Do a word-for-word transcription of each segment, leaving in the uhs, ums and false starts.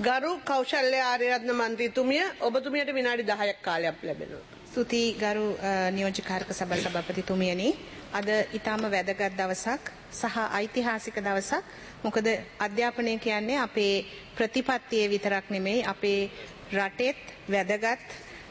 ගරු කෞශල්‍ය ආර්යරත්න මන්ත්‍රීතුමිය ඔබතුමියට විනාඩි දහයක් කාලයක් ලැබෙනවා. ස්තුති ගරු නියෝජ්‍ය කාර්ක සභා සභාපතිතුමියනි, අද ඊටම වැදගත් දවසක් සහ ඓතිහාසික දවසක්. මොකද අධ්‍යාපනය කියන්නේ අපේ ප්‍රතිපත්තියේ විතරක් නෙමෙයි, අපේ රටෙත් වැදගත්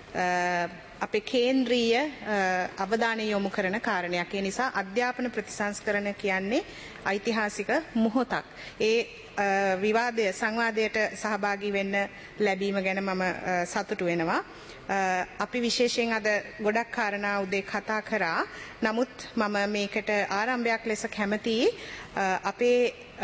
අපේ කේන්ද්‍රීය අවධානය යොමු කරන කාරණයක්. ඒ නිසා අධ්‍යාපන ප්‍රතිසංස්කරණ කියන්නේ ඓතිහාසික මොහොතක්. ඒ විවාදය සංවාදයට සහභාගී වෙන්න ලැබීම ගැන මම සතුටු වෙනවා. අපි විශේෂයෙන් අද ගොඩක් කාරණා උදේ කතා කරා. නමුත් මම මේකට ආරම්භයක් ලෙස කැමතියි අපේ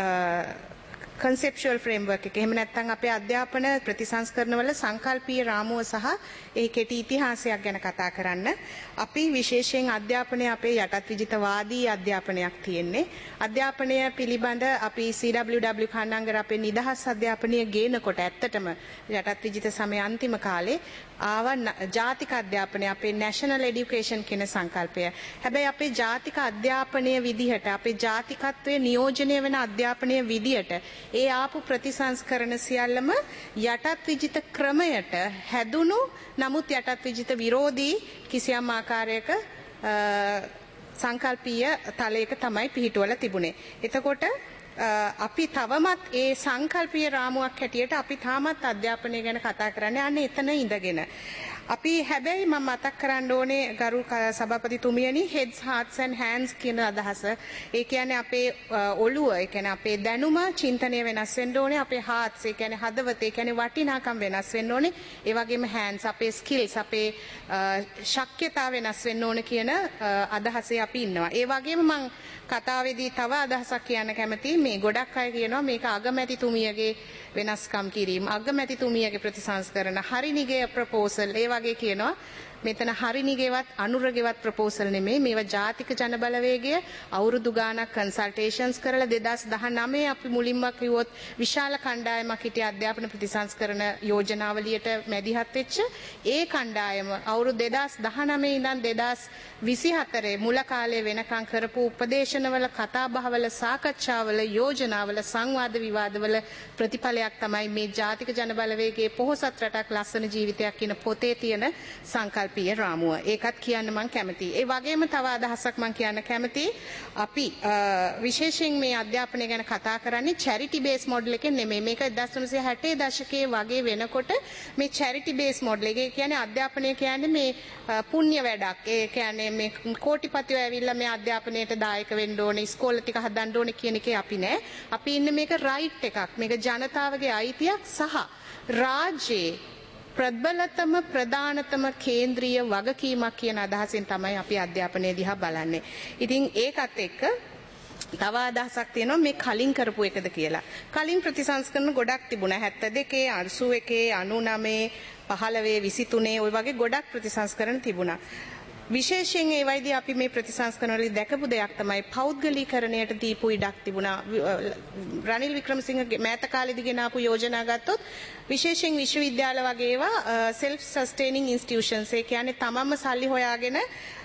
conceptual framework එක. එහෙම නැත්නම් අපේ අධ්‍යාපන ප්‍රතිසංස්කරණ වල සංකල්පීය රාමුව සහ ඒ කෙටි ඉතිහාසයක් ගැන කතා කරන්න. අපි විශේෂයෙන් අධ්‍යාපනය අපේ යටත් විජිතවාදී අධ්‍යාපනයක් තියෙන්නේ. අධ්‍යාපනය පිළිබඳ අපි C W W කන්නංගර අපේ නිදහස් අධ්‍යාපනය ගේනකොට ඇත්තටම යටත් විජිත සමය අන්තිම කාලේ ආව ජාතික අධ්‍යාපනය, අපේ national education කියන සංකල්පය. හැබැයි අපේ ජාතික අධ්‍යාපනය විදිහට, අපේ ජාතිකත්වයේ නියෝජනය වෙන අධ්‍යාපනය විදිහට ඒ ආපු ප්‍රතිසංස්කරණ සියල්ලම යටත් විජිත ක්‍රමයට හැදුණු, නමුත් යටත් විජිත විරෝධී කිසියම් ආකාරයක සංකල්පීය තලයක තමයි පිහිටුවලා තිබුණේ. එතකොට අපි තවමත් ඒ සංකල්පීය රාමුවක් හැටියට අපි තාමත් අධ්‍යාපනය ගැන කතා කරන්නේ අන්න එතන ඉඳගෙන. අපි හැබැයි මම මතක් කරන්න ඕනේ ගරු සභාපතිතුමියනි, heads hearts and hands කියන අදහස. ඒ කියන්නේ අපේ ඔළුව, ඒ කියන්නේ අපේ දැනුම, චින්තනය වෙනස් වෙන්න ඕනේ. අපේ hearts, ඒ කියන්නේ හදවත, ඒ කියන්නේ වටිනාකම් වෙනස් වෙන්න ඕනේ. ඒ වගේම hands, අපේ skills, අපේ ශක්්‍යතා වෙනස් වෙන්න ඕනේ කියන අදහසේ අපි ඉන්නවා. ඒ වගේම මම කතාවේදී තව අදහසක් කියන්න කැමතියි. මේ ගොඩක් අය කියනවා මේක අගමැතිතුමියගේ වෙනස්කම් කිරීම, අගමැතිතුමියගේ ප්‍රතිසංස්කරණ, හරිනිගේ ප්‍රපෝසල්, ඒ වගේ කියනවා. මෙතන හරිනිගේවත් අනුරගේවත් ප්‍රපෝසල් නෙමෙයි. මේවා ජාතික ජනබලවේගය අවුරුදු ගාණක් කන්සල්ටේෂන්ස් කරලා දෙදාස් දහනවය අපි මුලින්ම කිව්වොත් විශාල කණ්ඩායමක් හිටිය අධ්‍යාපන ප්‍රතිසංස්කරණ යෝජනාවලියට මැදිහත් වෙච්ච ඒ කණ්ඩායම අවුරුදු දෙදාස් දහනවය ඉඳන් දෙදාස් විසිහතර මුල කාලේ වෙනකම් කරපු උපදේශනවල, කතාබහවල, සාකච්ඡාවල, යෝජනාවල, සංවාද විවාදවල ප්‍රතිඵලයක් තමයි මේ ජාතික ජනබලවේගයේ පොහොසත් රටක් ලස්සන ජීවිතයක් කියන පොතේ තියෙන සංකල්පීය රාමුව. ඒකත් කියන්න මම කැමතියි. ඒ වගේම තව අදහසක් මම කියන්න කැමතියි. අපි විශේෂයෙන් මේ අධ්‍යාපනය ගැන කතා කරන්නේ charity based model එකෙන් නෙමෙයි. මේක එක්දහස් නවසිය හැටේ දශකයේ වගේ වෙනකොට මේ charity based model එක කියන්නේ අධ්‍යාපනය කියන්නේ මේ පුණ්‍ය වැඩක්. ඒ කියන්නේ මේ කෝටිපතියෝ ඇවිල්ලා මේ අධ්‍යාපනයට දායක වෙන්න ඕනේ, ඉස්කෝල ටික හදන්න ඕනේ කියන එකේ අපි නෑ. අපි ඉන්නේ මේක රයිට් එකක්. මේක ජනතාවගේ අයිතියක් සහ රාජ්‍යයේ ප්‍රබලතම ප්‍රධානතම කේන්ද්‍රීය වගකීමක් කියන අදහසින් තමයි අපි අධ්‍යාපනය දිහා බලන්නේ. ඉතින් ඒකත් එක්ක තව අදහසක් තියෙනවා මේ කලින් කරපු එකද කියලා. කලින් ප්‍රතිසංස්කරණ ගොඩක් තිබුණා. හැත්තෑ දෙකේ, අනූ එකේ, අනූනවයේ, පහළොවේ, විසිතුනේ ඔය වගේ ගොඩක් ප්‍රතිසංස්කරණ තිබුණා. විශේෂයෙන් ඒ වයිදී අපි මේ ප්‍රතිසංස්කරණ වලදී දැකපු දෙයක් තමයි පෞද්ගලීකරණයට දීපු ඉඩක් තිබුණා. රනිල් වික්‍රමසිංහ මෑත කාලේදී ගෙන ආපු යෝජනා ගත්තොත් විශේෂයෙන් විශ්වවිද්‍යාල වගේ ඒවා self sustaining institutions, ඒ කියන්නේ තමන්ම සල්ලි හොයාගෙන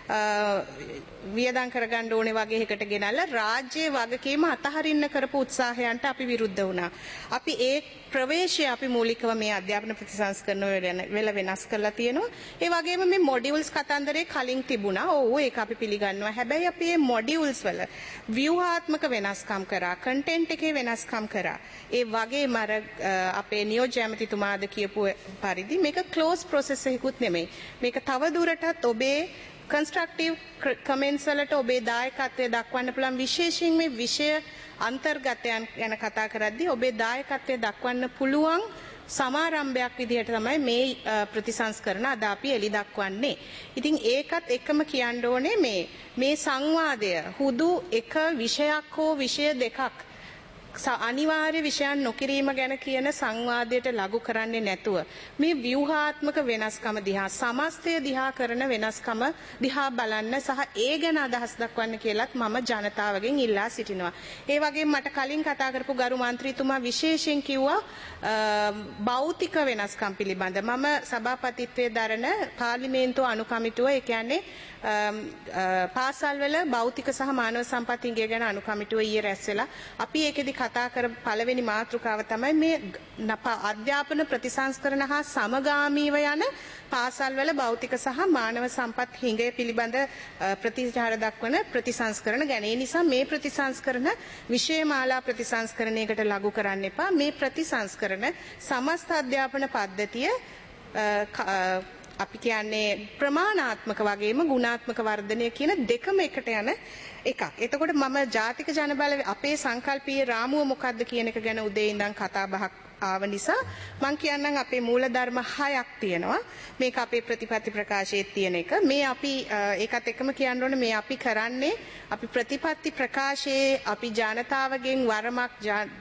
වියදම් කරගන්න ඕනේ වගේ එකකට ගෙනල්ලා රාජ්‍යයේ වගකීම අතහරින්න කරපු උත්සාහයන්ට අපි විරුද්ධ වුණා. අපි ඒ ප්‍රවේශය අපි මූලිකව මේ අධ්‍යාපන ප්‍රතිසංස්කරණ වල වෙනස් කරලා තියෙනවා. ඒ වගේම මේ මොඩියුල්ස් කතන්දරේ කලින් තිබුණා. ඔව් ඒක අපි පිළිගන්නවා. හැබැයි අපි මේ මොඩියුල්ස් වල ව්‍යුහාත්මක වෙනස්කම් කරා, කන්ටෙන්ට් එකේ වෙනස්කම් කරා. ඒ වගේම අර අපේ නියෝජ්‍ය ඇමතිතුමාද කියපු පරිදි මේක ක්ලෝස් ප්‍රොසෙස් එකකුත් නෙමෙයි. මේක තව දුරටත් ඔබේ constructive comments වලට ඔබේ දායකත්වය දක්වන්න පුළුවන්. විශේෂයෙන් මේ විෂය අන්තර්ගතයන් ගැන කතා කරද්දී ඔබේ දායකත්වය දක්වන්න පුළුවන් සමාරම්භයක් විදිහට තමයි මේ ප්‍රතිසංස්කරණ අද අපි එලි දක්වන්නේ. ඉතින් ඒකත් එකම කියන්න ඕනේ මේ මේ සංවාදය හුදු එක විෂයක් හෝ විෂය දෙකක් අනිවාර්ය විෂයන් නොකිරීම ගැන කියන සංවාදයට ලඝු කරන්නේ නැතුව මේ ව්‍යුහාත්මක වෙනස්කම දිහා, සමස්තය දිහා කරන වෙනස්කම දිහා බලන්න සහ ඒ ගැන අදහස් දක්වන්න කියලාත් මම ජනතාවගෙන් ඉල්ලා සිටිනවා. ඒ වගේම මට කලින් කතා කරපු ගරු මන්ත්‍රීතුමා විශේෂයෙන් කිව්වා භෞතික වෙනස්කම් පිළිබඳ. මම සභාපතිත්වයේ දරන පාර්ලිමේන්තු අනුකමිටුව, ඒ කියන්නේ පාසල්වල භෞතික සහ මානව සම්පත් ඉංග්‍රීසි ගැන අනුකමිටුව ඊයේ රැස් වෙලා අපි ඒකෙදි කතා කර පළවෙනි මාතෘකාව තමයි මේ අධ්‍යාපන ප්‍රතිසංස්කරණ හා සමගාමීව යන පාසල්වල භෞතික සහ මානව සම්පත් හිඟය පිළිබඳ ප්‍රතිචාර දක්වන ප්‍රතිසංස්කරණ ගැන. ඒ නිසා මේ ප්‍රතිසංස්කරණ විෂයමාලා ප්‍රතිසංස්කරණයකට ලඝු කරන්න එපා. මේ ප්‍රතිසංස්කරණ සමස්ත අධ්‍යාපන පද්ධතිය අපි කියන්නේ ප්‍රමාණාත්මක වගේම ගුණාත්මක වර්ධනය කියන දෙකම එකට යන එකක්. එතකොට මම ජාතික ජනබල අපේ සංකල්පීය රාමුව මොකක්ද කියන එක ගැන උදේ ඉඳන් කතා බහක් ආව නිසා මම කියන්නම් අපේ මූලධර්ම හයක් තියෙනවා. මේක අපේ ප්‍රතිපත්ති ප්‍රකාශයේ තියෙන එක. මේ අපි ඒකත් එක්කම කියන්න ඕනේ මේ අපි කරන්නේ අපි ප්‍රතිපත්ති ප්‍රකාශයේ අපි ජනතාවගෙන් වරමක්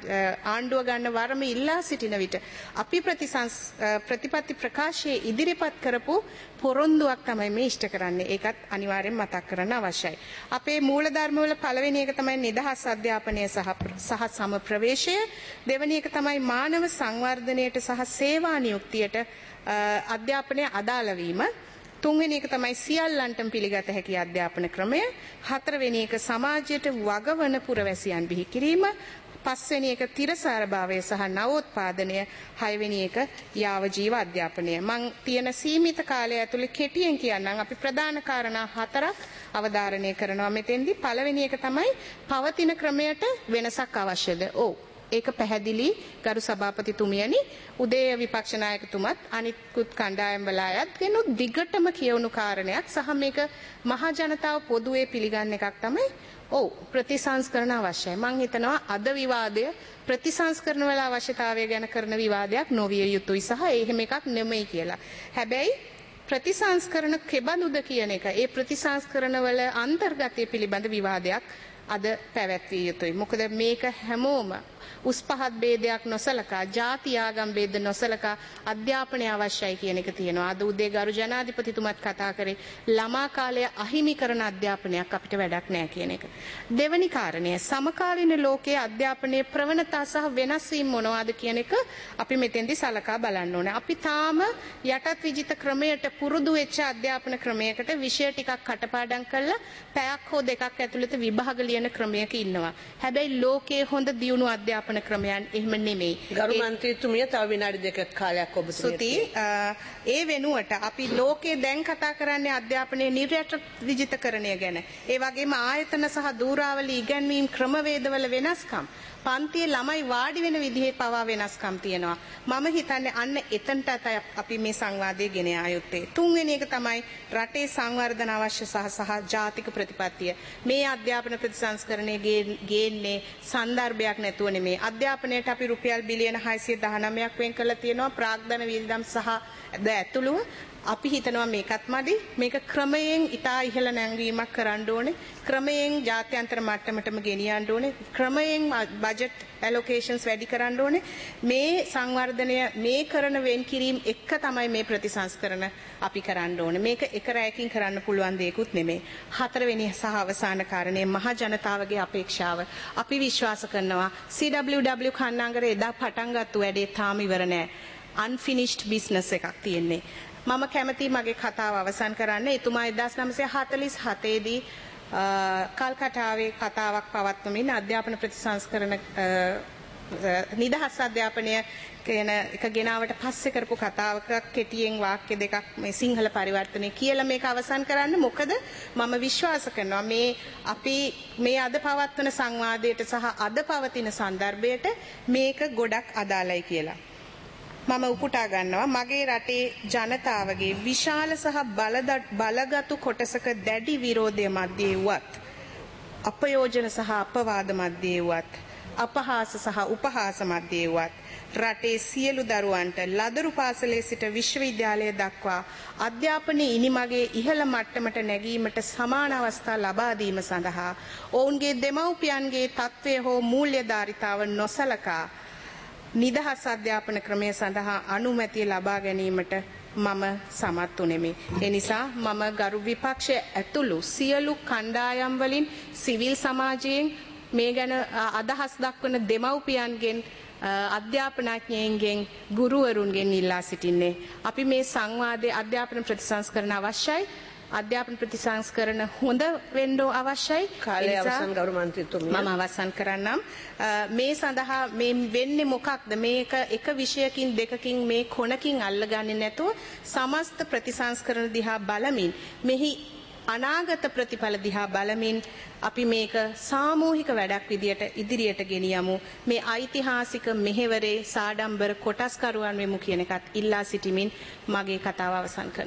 ආණ්ඩුව ගන්න වරම ඉල්ලා සිටින විට අපි ප්‍රතිසංස් ප්‍රතිපත්ති ප්‍රකාශයේ ඉදිරිපත් කරපු පොරොන්දුවක් තමයි මේ ඉෂ්ට කරන්නේ. ඒකත් අනිවාර්යෙන් මතක් කරන්න අවශ්‍යයි. අපේ මූලධර්ම වල පළවෙනි එක තමයි නිදහස් අධ්‍යාපනය සහ සහ සම ප්‍රවේශය. දෙවෙනි එක තමයි මානව සංවර්ධනයට සහ සේවා නියුක්තියට අධ්‍යාපනය අදාළ වීම. තුන්වෙනි එක තමයි සියල්ලන්ටම පිළිගත හැකි අධ්‍යාපන ක්‍රමය. හතරවෙනි එක සමාජයට වගවන පුරවැසියන් බිහි කිරීම. පස්වෙනි එක තිරසාර භාවය සහ නවෝත්පාදනය. හයවෙනි එක යාව ජීව අධ්‍යාපනය. මං තියෙන සීමිත කාලය ඇතුළේ කෙටියෙන් කියන්නම් අපි ප්‍රධාන කාරණා හතරක් අවධාරණය කරනවා මෙතෙන්දී. පළවෙනි එක තමයි පවතින ක්‍රමයට වෙනසක් අවශ්‍යද? ඔව්. ඒක පැහැදිලි ගරු සභාපතිතුමියනි. උදේ විපක්ෂ නායකතුමත් අනිත්කුත් කණ්ඩායම් වල අයත් වෙනුත් දිගටම කියවුණු කාරණයක් සහ මේක මහා ජනතාව පොදුවේ පිළිගන්න එකක් තමයි ඔව් ප්‍රතිසංස්කරණ අවශ්‍යයි. මම හිතනවා අද විවාදය ප්‍රතිසංස්කරණ වල අවශ්‍යතාවය ගැන කරන විවාදයක් නොවිය යුතුයි සහ එහෙම එකක් නෙමෙයි කියලා. හැබැයි ප්‍රතිසංස්කරණ කෙබඳුද කියන එක ඒ ප්‍රතිසංස්කරණ වල අන්තර්ගතය පිළිබඳ විවාදයක් අද පැවැත්විය යුතුයි. මොකද මේක හැමෝම උස් පහත් ભેදයක් නොසලකා ಜಾති ආගම් ભેද නොසලකා අධ්‍යාපනය අවශ්‍යයි කියන එක තියෙනවා. අද උදේ ගරු ජනාධිපතිතුමත් කතා කරේ ළමා කාලය අහිමි කරන අධ්‍යාපනයක් අපිට වැඩක් නැහැ කියන එක. දෙවැනි කාරණය සමකාලීන ලෝකයේ අධ්‍යාපනයේ ප්‍රවණතා සහ වෙනස් වීම මොනවාද කියන එක අපි මෙතෙන්දී සලකා බලන්න ඕනේ. අපි තාම යටත් විජිත ක්‍රමයට පුරුදු වෙච්ච අධ්‍යාපන ක්‍රමයකට විෂය ටිකක් කටපාඩම් කරලා පැයක් හෝ දෙකක් ඇතුළත විභාග ලියන ක්‍රමයක ඉන්නවා. හැබැයි ලෝකයේ හොඳ දියුණු අධ්‍යාපන ක්‍රමයන් එහෙම නෙමෙයි. ගරු මන්ත්‍රීතුමිය තව විනාඩි දෙකක කාලයක් ඔබතුමියට. ඒ වෙනුවට අපි ලෝකයේ දැන් කතා කරන්නේ අධ්‍යාපනයේ නිර්යට විජිතකරණය ගැන. ඒ වගේම ආයතන සහ දූරාවලි ඉගැන්වීම් ක්‍රමවේදවල වෙනස්කම්. පන්තියේ ළමයි වාඩි වෙන විදිහේ පවා වෙනස්කම් තියෙනවා. මම හිතන්නේ අන්න එතනට අපි මේ සංවාදයේ ගෙන යා යුත්තේ. තුන්වෙනි එක තමයි රටේ සංවර්ධන අවශ්‍ය සහ සහ ජාතික ප්‍රතිපත්තිය. මේ අධ්‍යාපන ප්‍රතිසංස්කරණයේ ගේන්නේ සන්දර්භයක් නැතුව නෙමෙයි. අධ්‍යාපනයට අපි රුපියල් බිලියන හයසිය දහනවයක් වෙන් කරලා තියෙනවා ප්‍රාග්ධන වියදම් සහ ද ඇතුළුව. අපි හිතනවා මේකත් මදි. මේක ක්‍රමයෙන් ඉතා ඉහළ නැංවීමක් කරන්න ඕනේ. ක්‍රමයෙන් ජාත්‍යන්තර මට්ටමටම ගෙනියන්න ඕනේ. ක්‍රමයෙන් බජට් ඇලොකේෂන්ස් වැඩි කරන්න ඕනේ. මේ සංවර්ධනය මේ කරන වෙන් කිරීම එක තමයි මේ ප්‍රතිසංස්කරණ අපි කරන්න ඕනේ. මේක එක රැයකින් කරන්න පුළුවන් දෙයක්ුත් නෙමෙයි. හතරවෙනි සහ අවසාන කාරණේ මහා ජනතාවගේ අපේක්ෂාව. අපි විශ්වාස කරනවා සී ඩබ්ලිව් ඩබ්ලිව් කන්නාංගරේ එදා පටන් ගත්ත වැඩේ තාම ඉවර නෑ. unfinished business එකක් තියෙන්නේ. මම කැමති මගේ කතාව අවසන් කරන්න. එතුමා එක්දාස් නවසිය හතළිස් හතේ දී කල්කටාවේ කතාවක් පවත්වමින් අධ්‍යාපන ප්‍රතිසංස්කරණ නිදහස් අධ්‍යාපනය කියන එක ගෙනාවට පස්සේ කරපු කතාවක කෙටියෙන් වාක්‍ය දෙකක් මේ සිංහල පරිවර්තනය කියලා මේක අවසන් කරන්න. මොකද මම විශ්වාස කරනවා මේ අපි මේ අද පවත්වන සංවාදයට සහ අද පවතින සන්දර්භයට මේක ගොඩක් අදාළයි කියලා. මම උපුටා ගන්නවා මගේ රටේ ජනතාවගේ විශාල සහ බලගතු කොටසක දැඩි විරෝධය මැද්දේ වුවත් අපයෝජන සහ අපවාද මැද්දේ වුවත් අපහාස සහ උපහාස මැද්දේ වුවත් රටේ සියලු දරුවන්ට ලදරු පාසලේ සිට විශ්වවිද්‍යාලය දක්වා අධ්‍යාපනයේ ඉනිමගේ ඉහළ මට්ටමට නැගීමට සමාන අවස්ථා ලබා දීම සඳහා ඔවුන්ගේ දෙමව්පියන්ගේ තත්ත්වය හෝ මූල්‍යධාරිතාව නොසලකා නිදහස් අධ්‍යාපන ක්‍රමය සඳහා අනුමැතිය ලබා ගැනීමට මම සමත් වුනිමි. ඒ නිසා මම ගරු විපක්ෂය ඇතුළු සියලු කණ්ඩායම් වලින් සිවිල් සමාජයෙන් මේ ගැන අදහස් දක්වන දෙමව්පියන්ගෙන් අධ්‍යාපනඥයින්ගෙන් ගුරුවරුන්ගෙන් ඉල්ලා සිටින්නේ අපි මේ සංවාදයේ අධ්‍යාපන ප්‍රතිසංස්කරණ අවශ්‍යයි. අධ්‍යාපන ප්‍රතිසංස්කරණ හොඳ වෙන්න අවශ්‍යයි. කාලය අවසන් ගෞරව මන්ත්‍රීතුමිය. මම අවසන් කරන්නම්. මේ සඳහා මේ වෙන්නේ මොකක්ද? මේක එක විෂයකින් දෙකකින් මේ කොනකින් අල්ලගන්නේ නැතුව සමස්ත ප්‍රතිසංස්කරණ දිහා බලමින් මෙහි අනාගත ප්‍රතිඵල දිහා බලමින් අපි මේක සාමූහික වැඩක් විදියට ඉදිරියට ගෙනියමු. මේ ඓතිහාසික මෙහෙවරේ සාඩම්බර කොටස්කරුවන් වෙමු කියන එකත් ඉල්ලා සිටිමින් මගේ කතාව අවසන් කරනවා.